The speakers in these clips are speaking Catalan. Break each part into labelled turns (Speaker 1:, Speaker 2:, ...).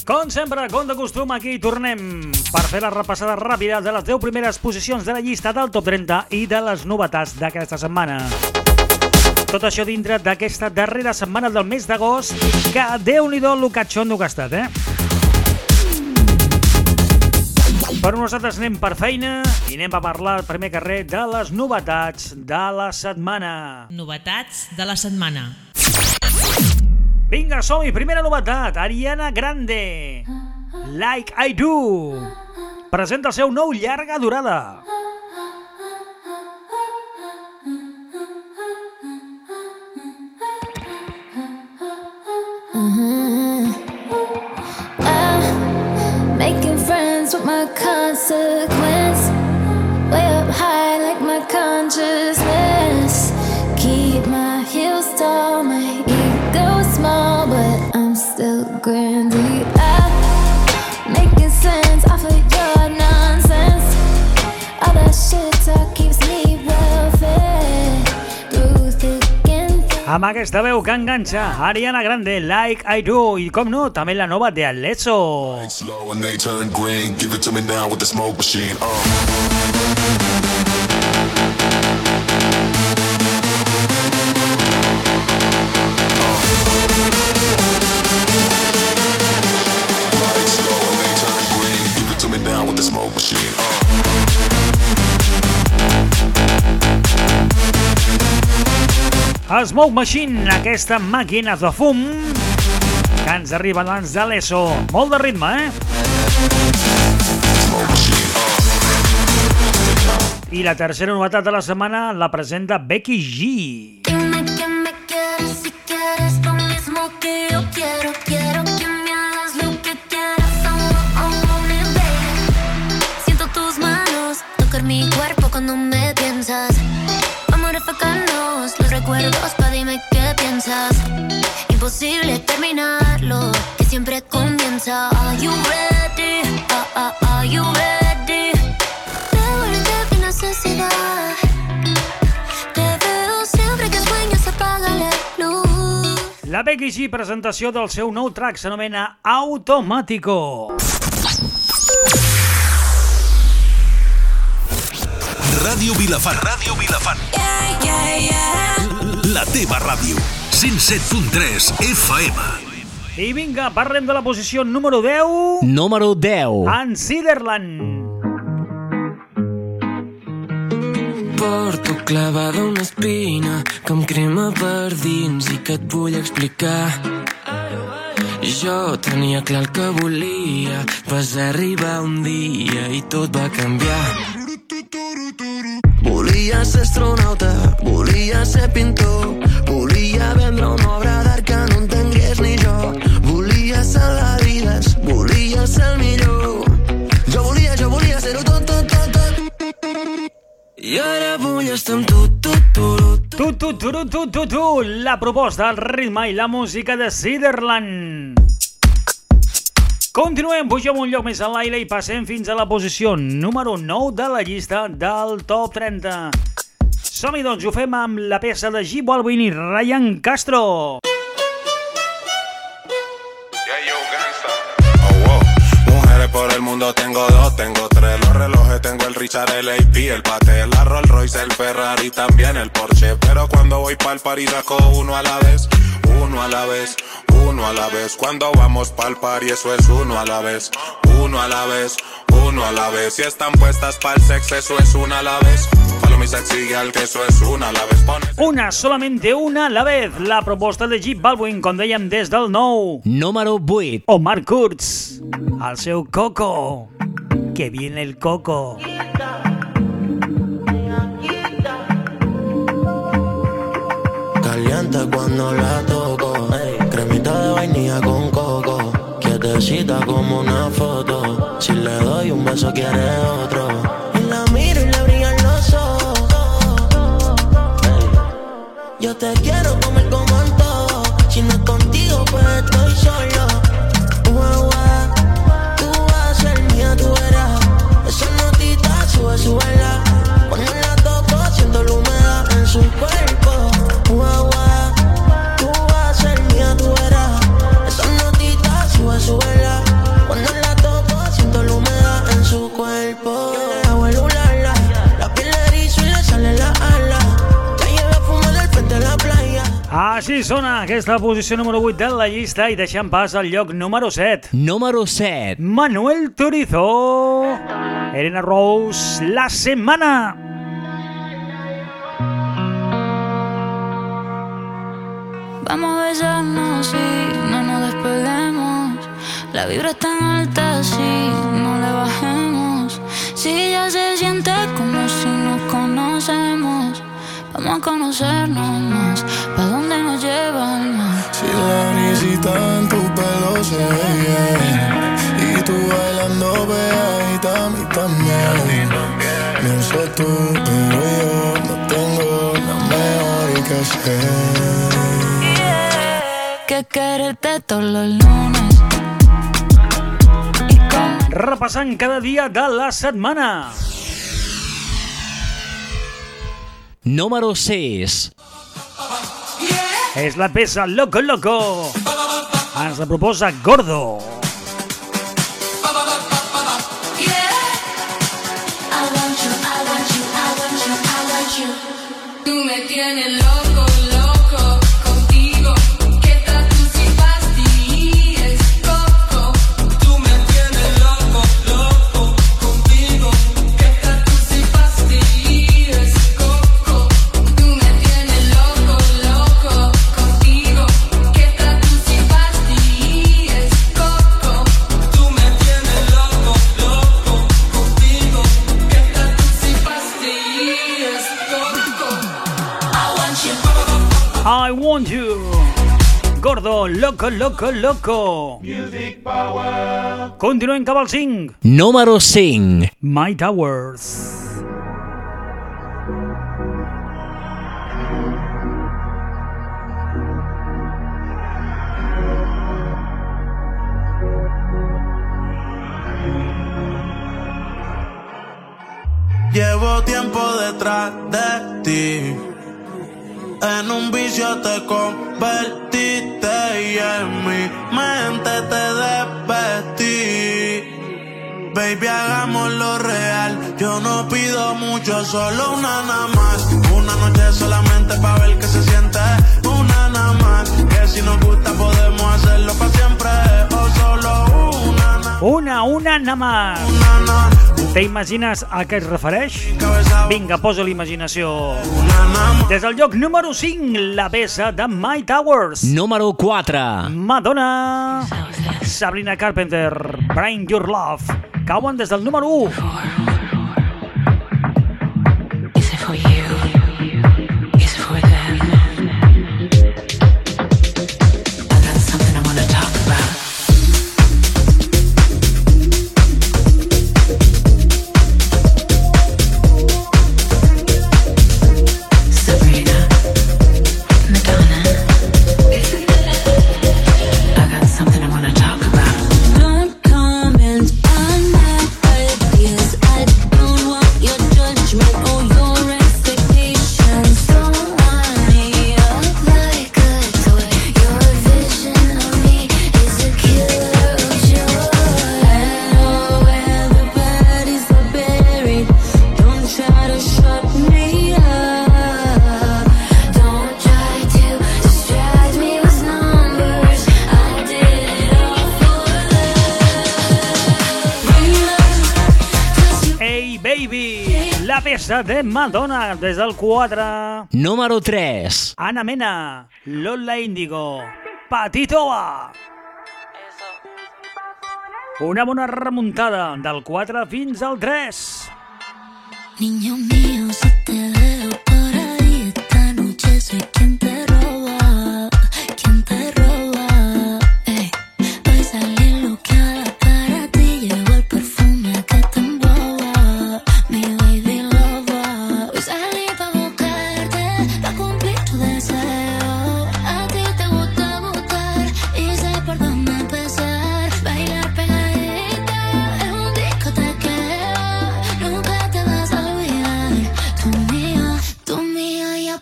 Speaker 1: Com sempre, com de costum, aquí tornem per fer la repassada ràpida de les 10 primeres posicions de la llista del Top 30 i de les novetats d'aquesta setmana. Tot això dintre d'aquesta darrera setmana del mes d'agost, que déu-n'hi-do lo catxondo que ha estat, Però nosaltres anem per feina i anem a parlar al primer carrer de les novetats de la setmana.
Speaker 2: Novetats de la setmana.
Speaker 1: Vinga, som-hi! Primera novetat, Ariana Grande. Like I Do. Presenta el seu nou llarga durada.
Speaker 3: Making friends with my consequence. Way up high like my consciousness. Keep my heels tall, my ego small, but I'm still grandy. Making sense off of your nonsense. All that shit talk keeps me well fed. Through thick and thin.
Speaker 1: Amb aquesta veu que enganxa, Ariana Grande, Like I Do, i com no, també la nova de Alesso.
Speaker 4: Slow and they turn green. Give it to me now with the smoke machine.
Speaker 1: Smoke Machine, aquesta màquina de fum que ens arriba abans de l'ESO. Molt de ritme, I la tercera novetat de la setmana la presenta Becky G.
Speaker 3: Dime que me quieres, si quieres lo mismo que yo quiero. Quiero que me hagas lo que quieras. Baby. Siento tus manos tocar mi cuerpo cuando me piensas. Vamos a refocarnos los recuerdos, pa' dime qué piensas. Imposible terminarlo, que siempre comienza. Are you ready? Are you ready? Devuélvete mi necesidad. Te veo siempre que sueño, se apaga la luz.
Speaker 1: La Becky G, presentació del seu nou track, s'anomena Automático.
Speaker 5: Ràdio Vilafant. Ràdio Vilafant. La teva ràdio. 107.3 FM.
Speaker 1: I vinga, parlem de la posició número 10.
Speaker 6: Número 10.
Speaker 1: En Ciderland.
Speaker 7: Porto clavada una espina que em crema per dins i que et vull explicar. Jo tenia clar el que volia, vas arribar un dia i tot va canviar. Volia ser astronauta, volia ser pintor, volia vendre una obra d'art que no entengués ni jo. Volia salvar-vides, volia ser el millor. Jo volia ser-ho tot. I ara vull estar amb tu.
Speaker 1: La proposta, el ritme i la música de Ciderland. Continuem, pugem un lloc més a l'aire i passem fins a la posició número 9 de la llista del Top 30. Som-hi, doncs, ho fem amb la peça de J Balvin i Ryan Castro.
Speaker 8: Por el mundo tengo dos, tengo tres. Los relojes tengo el Richard, el AP, el Patek, la Rolls Royce, el Ferrari, también el Porsche. Pero cuando voy pa'l party saco uno a la vez. Uno a la vez, uno a la vez. Cuando vamos pa'l party eso es uno a la vez. Uno a la vez, uno a la vez. Si están puestas pa'l sexo eso es una a la vez. Follow me sexy girl que eso es una a la vez.
Speaker 1: Una, solamente una a la vez. La proposta de J Balvin, com dèiem, des del nou.
Speaker 6: Número 8.
Speaker 1: Omar Kurz, el seu Coco. Que viene el Coco.
Speaker 7: Caliente cuando la toco, cremita de vainilla con coco, quietecita como una foto, si le doy un beso quiere otro, y la miro y le brillan los ojos, yo te quiero comer como antojo, si no es contigo pues estoy solo, tú vas a ser mía, tú verás, esa notita súbela, cuando la toco siento la humedad en su cuerpo. Tú vas a ser mía, tú verás. Esa notita súbela.
Speaker 1: Així sona aquesta posició número 8 de la llista i deixem pas al lloc número 7.
Speaker 6: Número 7.
Speaker 1: Manuel Turizo, Elena Rose, La Semana.
Speaker 3: Vamos a besarnos y no nos despeguemos. La vibra es tan alta, si no le bajemos. Si ya se siente como si nos conocemos. Vamos a conocernos más, ¿pa' dónde nos lleva el mar?
Speaker 9: Si la brisita en tu pelo se ve bien y tú bailando pegadita a mí también. No sé tú, pero yo no tengo nada mejor que hacer
Speaker 3: que quererte todos los lunes.
Speaker 1: Repassant cada dia de la setmana.
Speaker 6: Número 6.
Speaker 1: És la peça Loco Loco. Ens la proposa Gordo.
Speaker 10: Tú me tienes loco, loco contigo. ¿Qué tal tú si pastillas coco? Tú me tienes loco, loco contigo. ¿Qué tal tú si pastillas coco? Tú me tienes loco, loco contigo. ¿Qué tal tú si pastillas coco? Tú me tienes loco, loco contigo. ¿Qué tal tú si pastillas coco?
Speaker 1: I want you. Gordo, Loco, Loco, Loco.
Speaker 8: Music Power.
Speaker 1: Continuem cap al 5.
Speaker 6: Número 5.
Speaker 1: My Towers.
Speaker 7: Llevo tiempo detrás de ti. En un vicio te convertiste y en mi mente te desvestí. Baby, hagámoslo real. Yo no pido mucho, solo una nada más. Una noche solamente pa' ver qué se siente. Una nada más. Que si nos gusta podemos hacerlo pa' siempre. O solo una nada.
Speaker 1: Una nada más. T'imagines a què es refereix? Vinga, posa l'imaginació. Des del lloc número 5, la peça de My Towers.
Speaker 6: Número 4.
Speaker 1: Madonna, Sabrina Carpenter, Bring Your Love. Cauen des del número 1.
Speaker 10: Is it for you? Is it for them? I got something I wanna talk about.
Speaker 1: De Madonna des del 4.
Speaker 6: Número 3.
Speaker 1: Ana Mena, Lola Índigo, Patitoa. Una bona remuntada del 4 fins al 3.
Speaker 3: Niño mío, si te veo por ahí esta noche soy quien te roba, quien te roba. Ey, voy a salir bloqueada para ti, llevo el perfume que te emboba, mi baby lover. Hoy salí pa' buscarte, pa' cumplir tu deseo. A ti te gusta gustar y sé por dónde empezar. Bailar pegadita es un discotequeo, nunca te vas a olvidar. Tu mía y a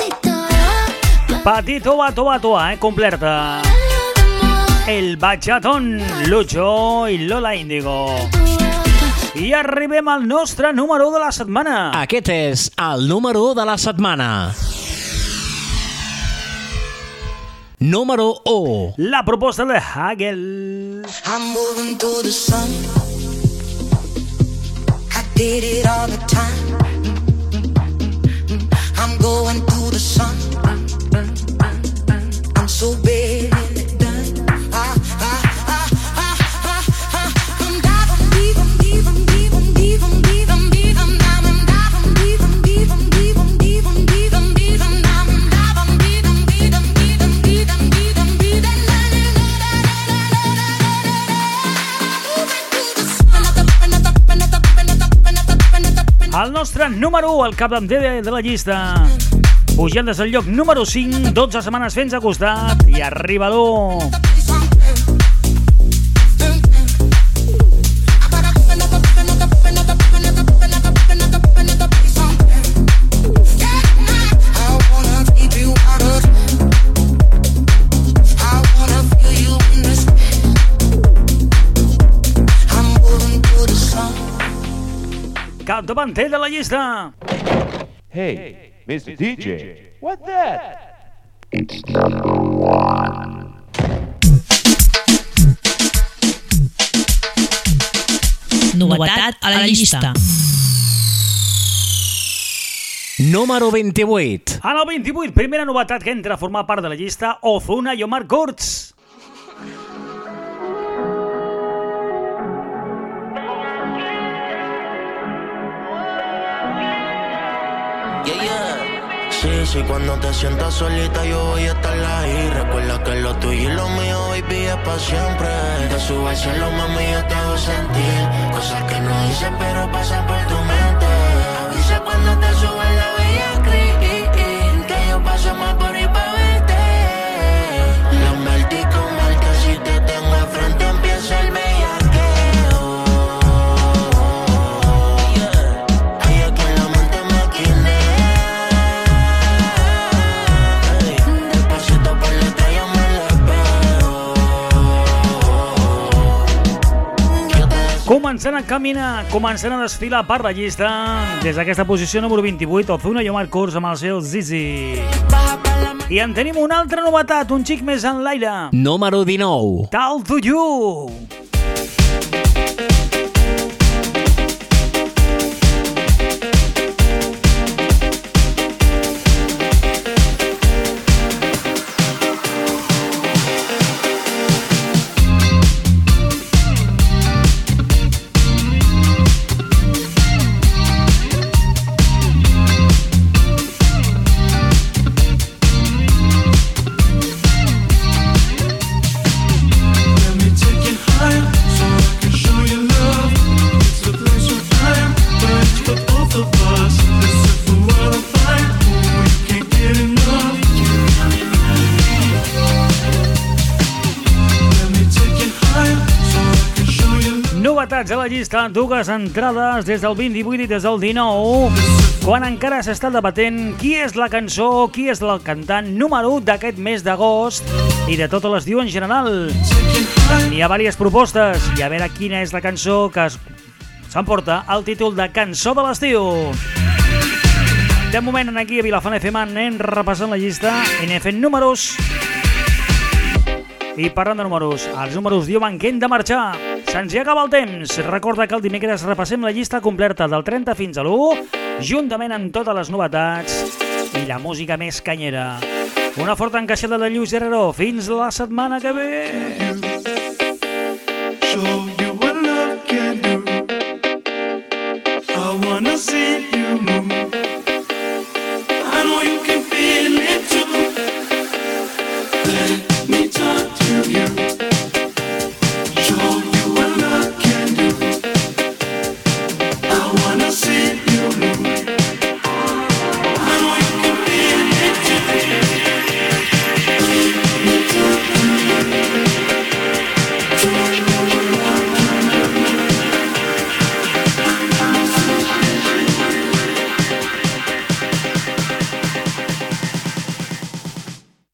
Speaker 1: Patitoa, toa, completa. El Bachatón, Lucho i Lola Índigo. I arribem al nostre número 1 de la setmana.
Speaker 6: Aquest és el número 1 de la setmana. Número 1.
Speaker 1: La proposta de Hagel.
Speaker 11: I'm moving to the sun. I did it all the time. I'm going to the sun. I'm so bad and it done. I'm diving deep, I'm deep, I'm deep, I'm deep, I'm deep, I'm deep, I'm diving deep, I'm deep, I'm deep, I'm deep, I'm deep, I'm deep, I'm diving deep, I'm deep, I'm deep, I'm deep, I'm deep, I'm deep,
Speaker 1: El nostre número 1, el capdavanter de la llista. Pujant des del lloc número 5, 12 setmanes fent-se a costat i arriba l'1. Capdavanter de la llista.
Speaker 12: Hey, Mr. DJ, what's that?
Speaker 13: It's number 1.
Speaker 2: Novetat a la llista.
Speaker 6: Número 28.
Speaker 1: En el 28, primera novetat que entra a formar part de la llista, Ozuna i Omar Courtz.
Speaker 7: Sí, cuando te sientas solita yo voy a estar ahí. Recuerda que lo tuyo y lo mío, baby, es pa' siempre. Te subo al cielo, mami, yo te hago sentir cosas que no dices pero pasan por tu mente. Avisa cuando te subas la bella cream, que yo paso más por ahí pa' verte. La melty con marca, si te tengo enfrente empieza el bellaqueo. Hay aquí en la mente maquinea.
Speaker 1: Començant a caminar, començant a desfilar per la llista, des d'aquesta posició número 28, Ozuna i Omar Courtz amb el seu Zizi. I en tenim una altra novetat, un xic més en l'aire.
Speaker 6: Número 19.
Speaker 1: Tal to You. Novetats a la llista, dues entrades des del 28 i des del 19, quan encara s'està debatent qui és la cançó, qui és el cantant número 1 d'aquest mes d'agost i de tot l'estiu en general. Hi ha diverses propostes i a veure quina és la cançó que s'emporta el títol de Cançó de l'estiu. De moment aquí a Vilafant FM anem repassant la llista i anem fent números. I parlant de números, els números diuen que hem de marxar. Se'ns hi acaba el temps. Recorda que el dimecres repassem la llista completa del 30 fins a l'1, juntament amb totes les novetats i la música més canyera. Una forta encaixada de Lluís Herrero. Fins la setmana que ve.